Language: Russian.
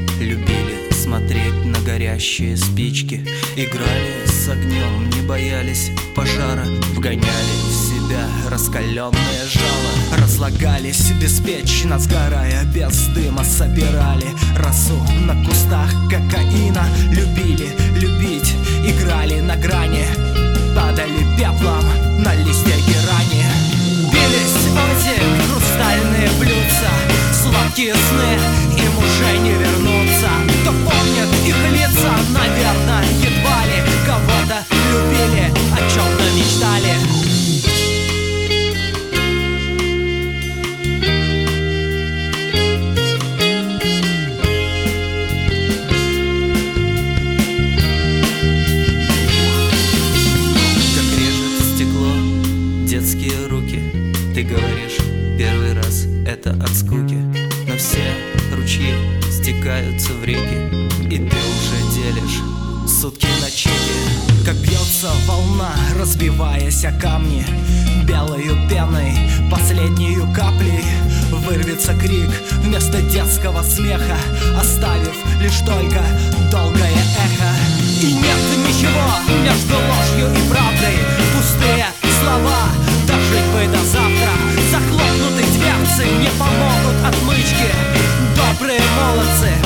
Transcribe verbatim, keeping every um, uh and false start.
любили смотреть на горящие спички. Играли с огнем, не боялись пожара, вгоняли в себя раскаленное жало. Разлагались беспечно, сгорая без дыма, собирали росу на кустах кокаина. Любили любить, играли на грани, падали пеплом на листе герани. Бились эти хрустальные блюдца, сладкие сны, им уже не вернуться. Кто помнит их лица, наверное, едва ли кого-то любили, о чем-то мечтали. Как режет стекло детские руки, ты говоришь первый раз это от скуки. Но все ручьи стекаются в реки, и ты уже делишь сутки на чеки. Как бьется волна, разбиваясь о камни, белою пеной, последнею каплей вырвется крик вместо детского смеха, оставив лишь только долгое эхо. И нет ничего между ложью и правдой, пустые слова, дожить бы до завтра. Захлопнутые дверцы не помогут отмычки. Добрые молодцы